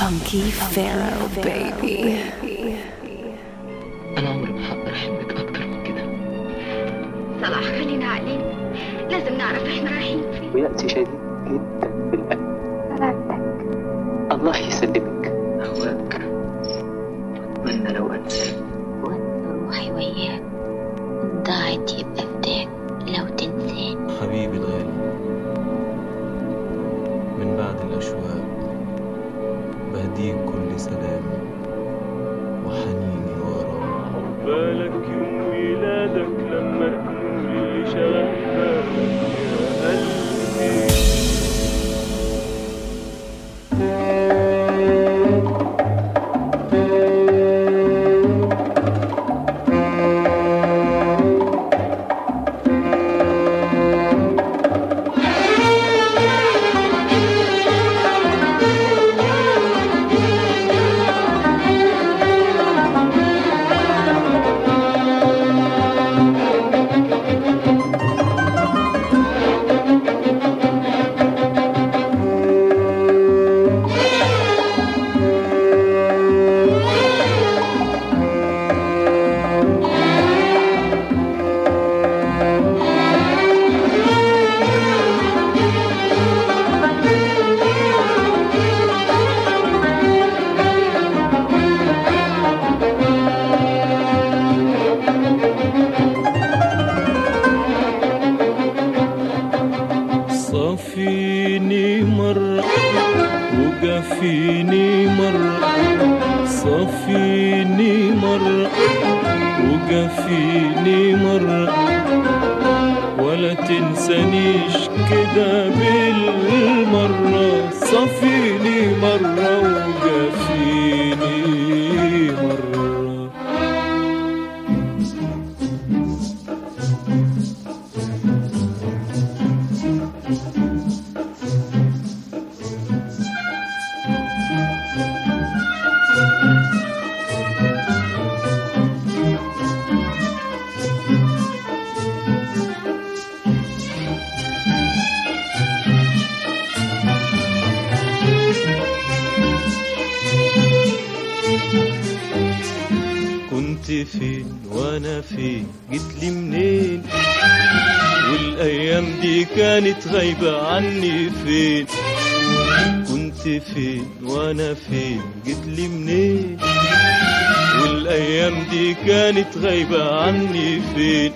Funky Pharaoh, baby. أنا عمري ما هقدر أحبك أكتر من كده. صلاح خلينا عاقلين، لازم نعرف إحنا رايحين فين. ويأتي شديد جدا في القلب. سلامتك. الله يسلمك. أهواك وأتمنى لو أنسى. وأنت روحي وياك، ضاعت يبقى فداك لو تنساني. حبيبي الغالي، من بعد الأشواق بهديك كل سلامي وحنيني وراك. عقبالك يوم ميلادك لما تقول اللي شغال بالك يا قلبي. صافيني مرة وقفيني مرة، صافيني مرة وقفيني مرة، ولا تنسانيش كده بالمرة. صافيني مرة وقفيني مرة. كنت فين وانا فين، جيتلي منين، والايام دي كانت غايبة عني فين. كنت فين وانا فين، جيتلي منين، والايام دي كانت غايبة عني فين.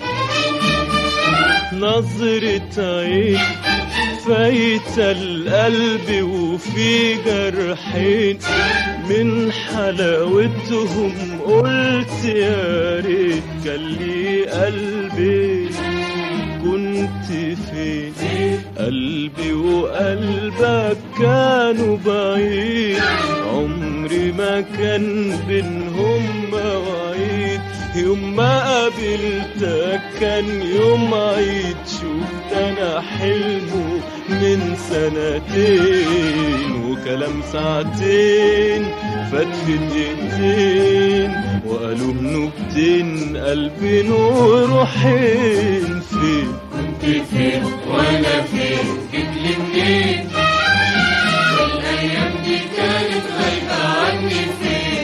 نظرة عين فايتة القلب وفي جرحين، من حلاوتهم قلت يا ريت كان لي قلبي. كنت فين، قلبي وقلبك كانوا بعيد، عمري ما كان بينهم مواعيد. يوم ما قابلتك كان يوم عيد، شفت انا حلمه من سنتين، وكلام ساعتين فات في دقيقتين، وقالوا نكتين قلبين وروحين. فين كنت فين وانا فين، جيتلي منين، والايام دي كانت غايبة عني فين.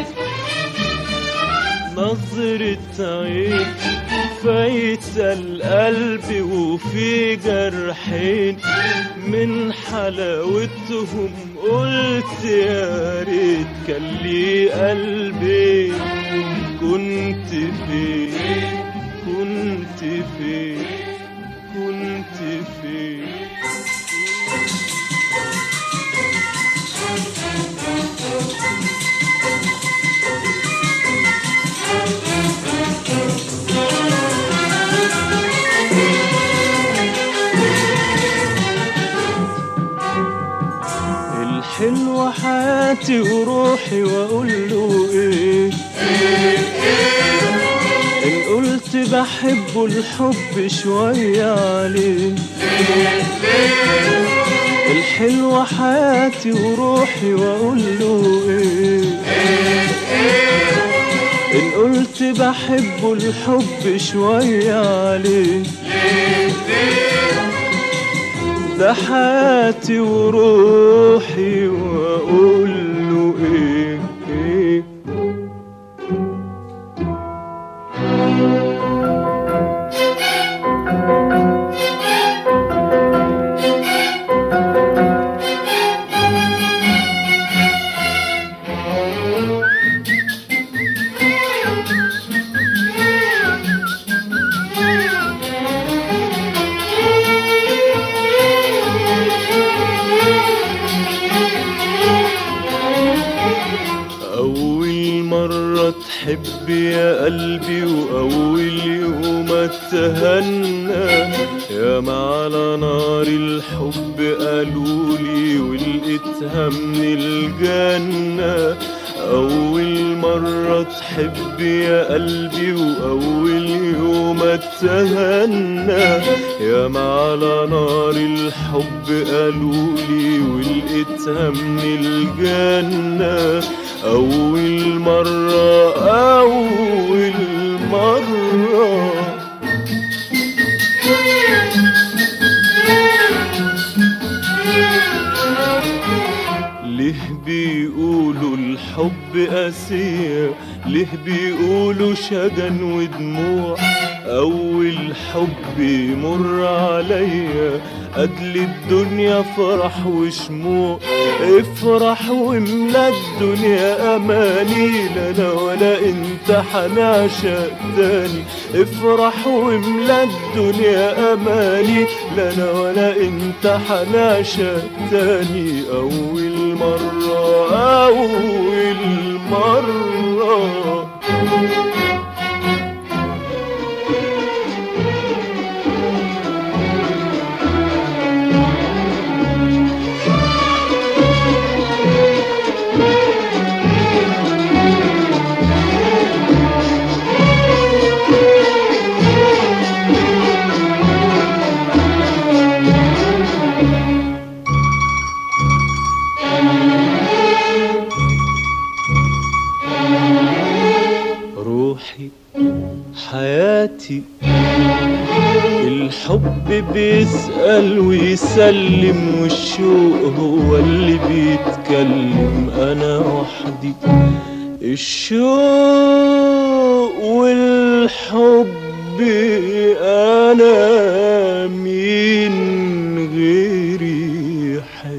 نظرة عين فايتة القلب وفي جرحين، من حلاوتهم قلت يا ريت كان لي قلبي. كنت فين، كنت فين، كنت فين. الحلوة حياتي وروحي واقول له ايه، ان قلت بحبه الحب شوية عليه. الحلوة حياتي وروحي واقول له ايه، ان قلت بحبه الحب شوية عليه. ده حياتي وروحي واقول له ايه. مرة تحب يا قلبي وأول يوم اتهنى، ياما على نار الحب قالولي ولقيتها من الجنة. أول مرة تحب يا قلبي وأول يوم اتهنى، ياما على نار الحب قالولي ولقيتها من الجنة. أول مرة أول مرة ليه بيقولوا الحب قاسية، ليه بيقولوا شجن ودموع؟ أول حب يمر عليا قدل الدنيا فرح وشموع. افرح واملا الدنيا أماني، لا أنا ولا انت حنعشق تاني. افرح واملا الدنيا أماني، لا أنا ولا انت حنعشق تاني. أول مرة أول مرة روحي حياتي الحب بيسأل ويسلم، والشوق هو اللي بيتكلم. أنا وحدي الشوق والحب، أنا مين غيري يحب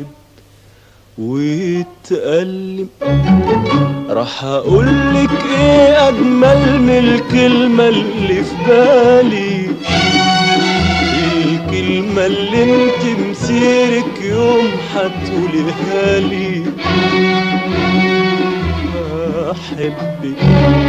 ويتألم؟ راح اقولك ايه اجمل من الكلمة اللي في بالي، الكلمة اللي انت مسيرك يوم هتقوليها لي. احبك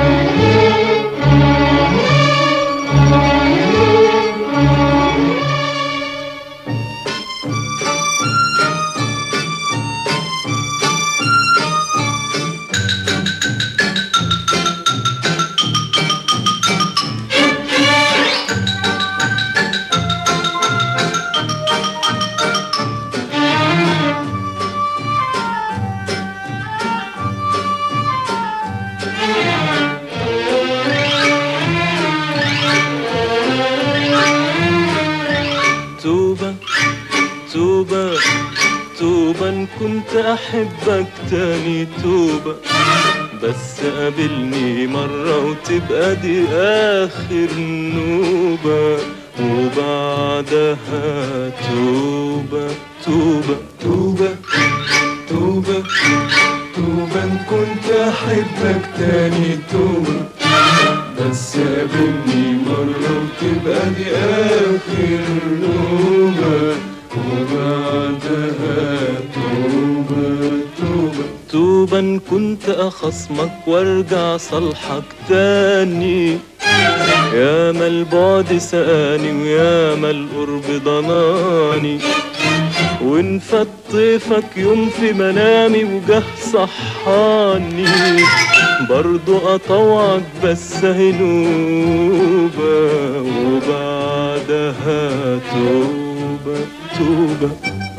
توبة توبة توبة إن كنت أحبك تاني. توبة بس قابلني مرة وتبقى دي آخر نوبة، وبعدها توبة توبة توبة توبة توبة إن كنت أحبك تاني. توبة بس قابلني مرة وتبقى دي آخر نوبة، وبعدها توبة توبة توبة إن كنت أخصمك وارجع صالحك تاني. ياما البعد سقاني وياما القرب ضناني، وإن فات طيفك يوم في منامي وجه صحاني، برضو أطوعك بس هنوبة، وبعدها توبة توبة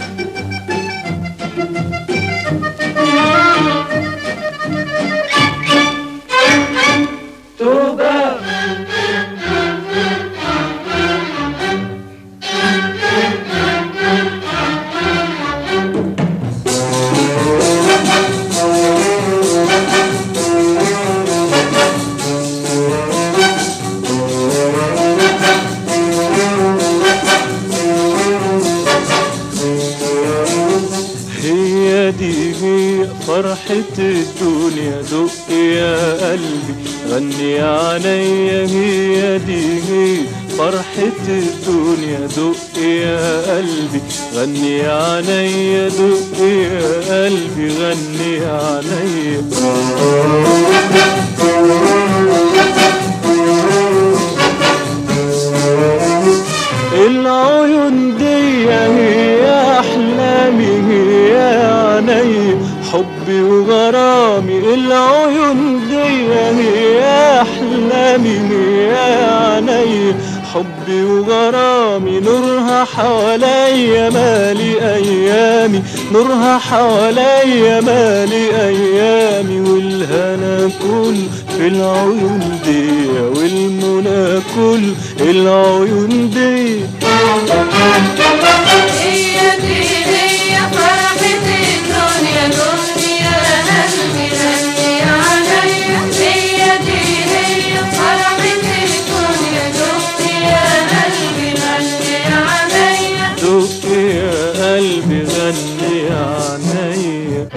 توبة فرحة الدنيا. دق يا قلبي غني عليا، هي دي هي فرحة الدنيا. دق يا قلبي غني عليا، دق يا قلبي غني عليا. حبي وغرامي العيون دي هي أحلامي هي عيني. حبي وغرامي نورها حواليا مالي أيامي نورها حواليا مالي أيامي. والهنا كل في العيون دي والمنى كل العيون دي. هي دي هي فرحة الدنيا دنيا قلبي غني عليا. هي دي هي فرحة الدنيا دنيا قلبي غني عليا. دق يا قلبي غني عليا.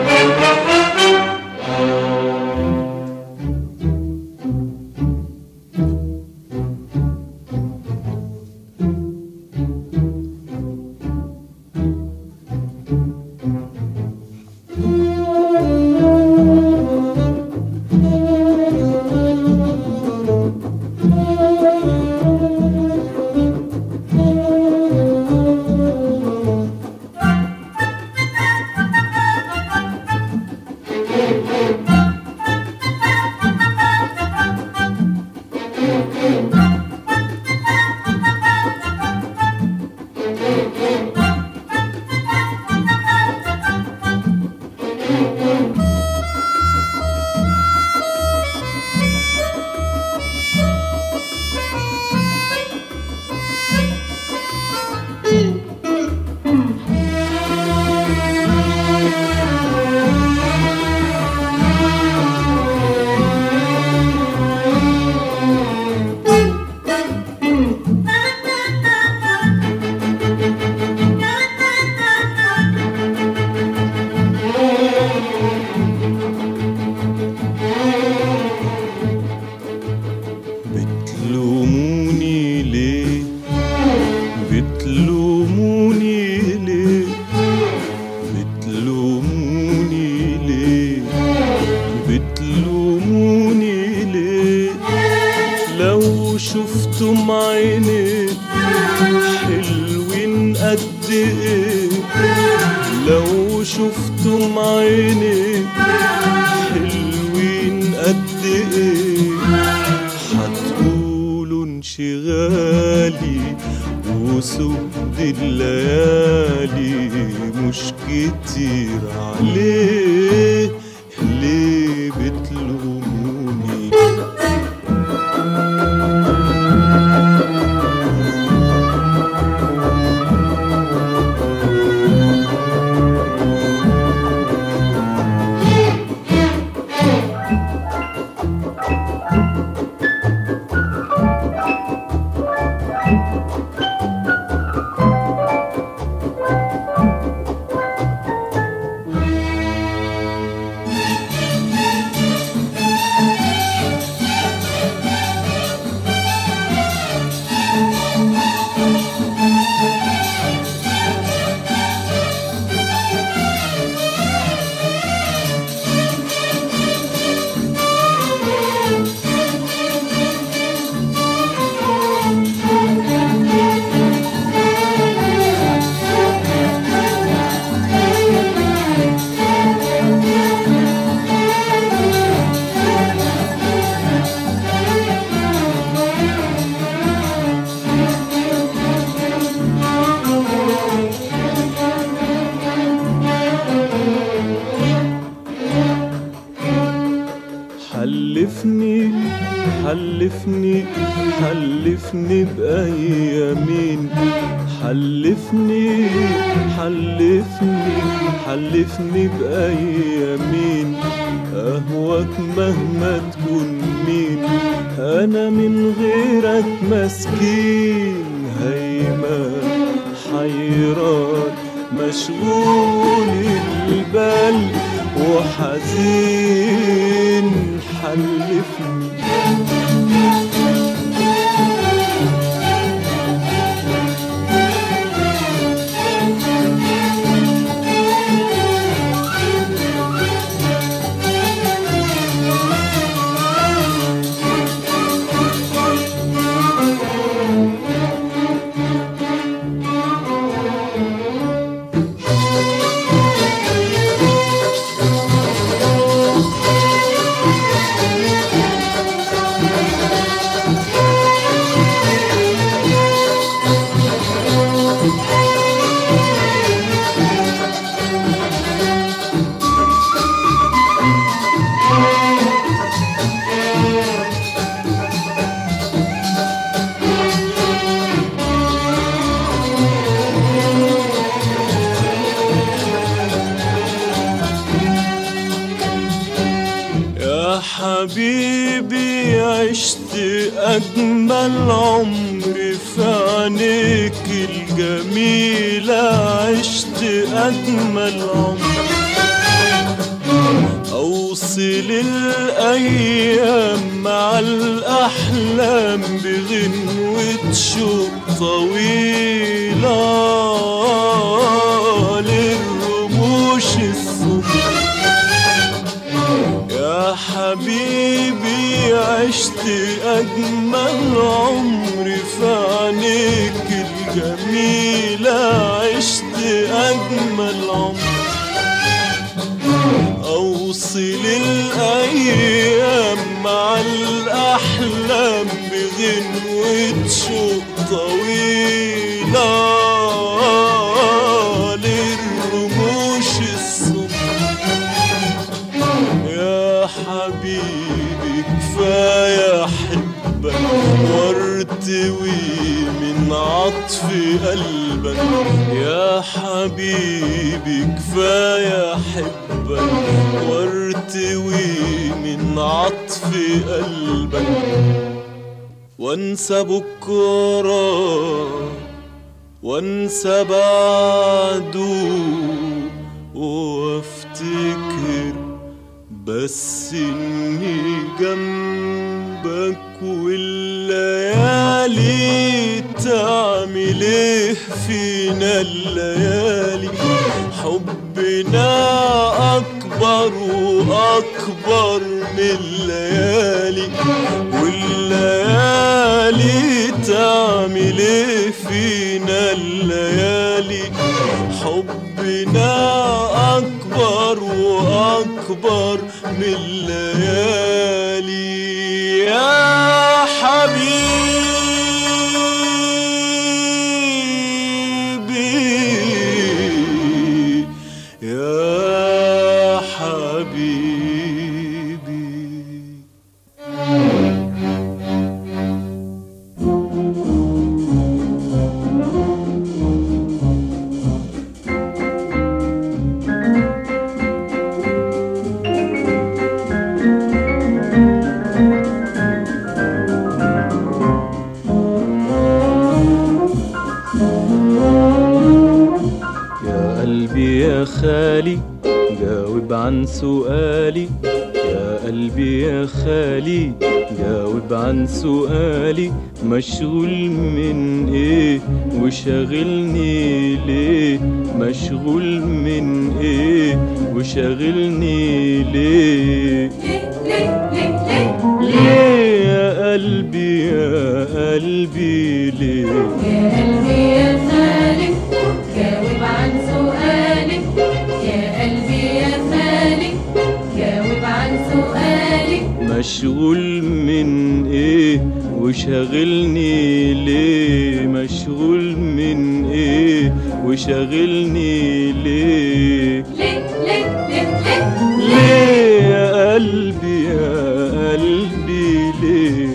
بتلوموني ليه بتلوموني ليه بتلوموني ليه بتلوموني ليه. لو شفتم عيني حلوين قد ايه لو شفتم عيني حلوين قد ايه هتقولوا انشغالي وسود الليالي مش كتير عليه. ليه بتلوموني؟ حلفني حلفني حلفني بأيامين حلفني حلفني حلفني بأيامين. أهواك مهما تكون مين أنا من غيرك مسكين هيمة حيران مشغول البال وحزين. حلفني حبيبي عشت أجمل عمر في عينيك الجميلة، عشت أجمل عمر. أوصل الأيام مع الأحلام بغنوة شوق طويلة للرموش الصبح. يا حبيبي عشت أجمل عمر في عينيك الجميلة، عشت أجمل عمر. أوصل الأيام مع الأحلام بغنوة شوق طويلة للرموش الصبح. يا حبيبي كفاية أحبك وارتوي من عطف قلبك. يا حبيبي كفاية أحبك وارتوي من عطف قلبك. وانسى بكرة وانسى بعده وافتكر بس اني جنبك. والليالي تعمل ايه فينا الليالي، حبنا اكبر واكبر من الليالي. والليالي تعمل ايه فينا الليالي، حبنا اكبر واكبر من الليالي. يا حبيبي يا حبيبي. يا خالي جاوب عن سؤالي، يا قلبي يا خالي جاوب عن سؤالي. مشغول من ايه وشاغلني ليه، مشغول من ايه وشاغلني ليه. ليه يا قلبي يا قلبي ليه، يا قلبي يا خالي جاوب عن سؤالي، يا قلبي يا خالي جاوب عن سؤالي. مشغول من ايه وشاغلني ليه، مشغول من ايه وشاغلني ليه. ليه يا قلبي يا قلبي ليه.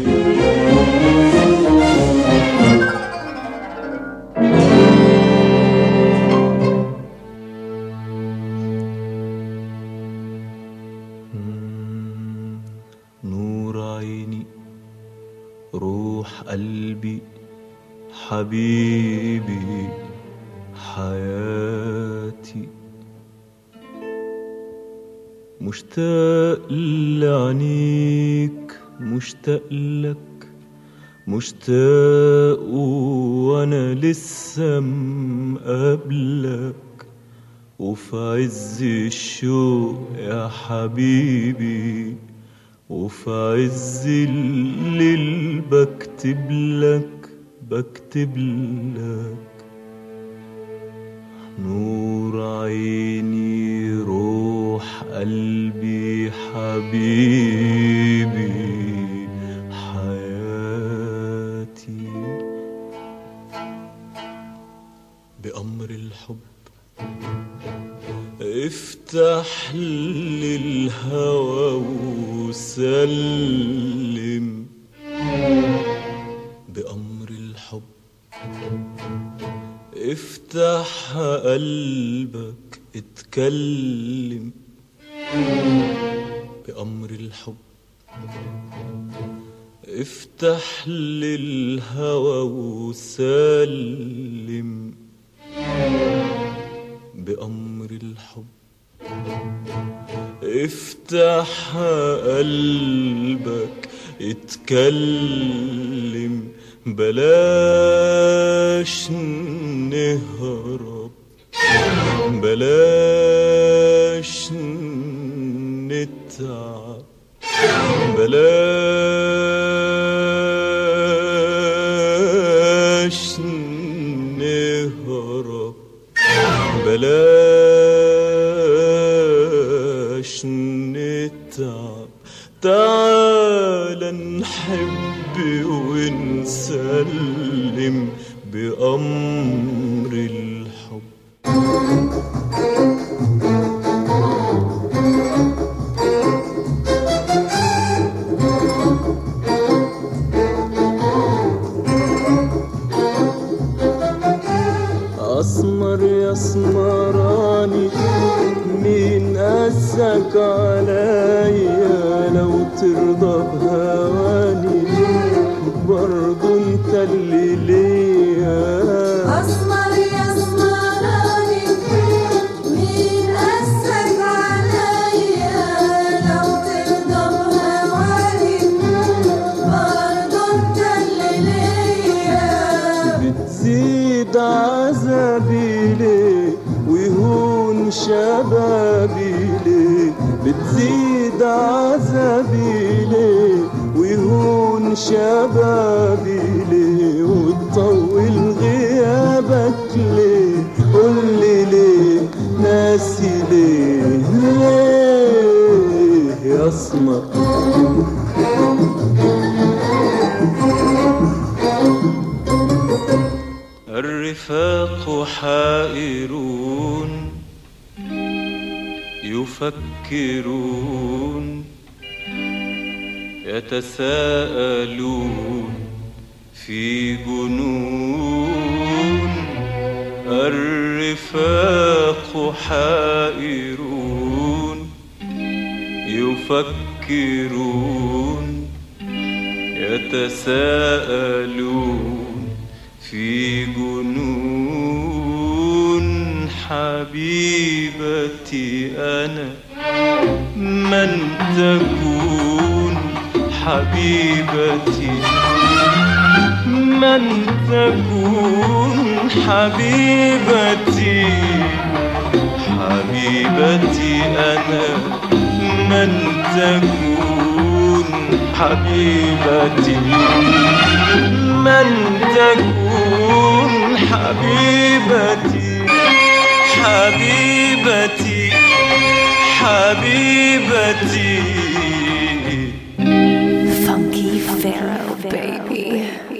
نور عيني روح قلبي حبيبي حياتي، مشتاق لعينيك مشتاق لك مشتاق وانا لسه مقابلك. وفي عز الشوق يا حبيبي وفي عز الليل بكتب لك بكتب لك. نور عيني روح قلبي حبيبي حياتي. بأمر الحب افتح للهوى وسلم. بأمر الحب افتح قلبك اتكلم. بأمر الحب افتح للهوى وسلم بأمر الحب. افتح قلبك اتكلم بلاش نهرب بلاش نتعب بلاش نهرب بلاش نتعب. تعال نحب ونسلم بأمر الحب. أسمر يا اسمراني مين قاسك عليا لو ترضى بهواني برضو انت اللي ليا. أسمر يا اسمراني مين قاسك عليا لو ترضى بهواني برضو انت اللي ليا. بتزيد عذابي ليه ويهون شبابي ليه بتزيد عذابي ليه ويهون شبابي ليه وتطول غيابك ليه قولي ليه ناسي ليه ليه يا اسمر. الرفاق حائرون يفكرون يتساءلون في جنون. الرفاق حائرون يفكرون يتساءلون في جنون. حبيبتي أنا من تكون حبيبتي من تكون حبيبتي حبيبتي أنا من تكون حبيبتي من تكون حبيبتي حبيبتي حبيبتي. Funky Pharaoh, baby.